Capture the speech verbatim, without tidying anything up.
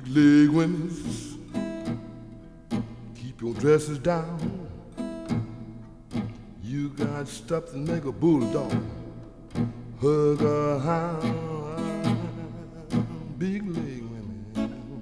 leg women, keep your dresses down. You got stuff to make a bulldog hug a hound.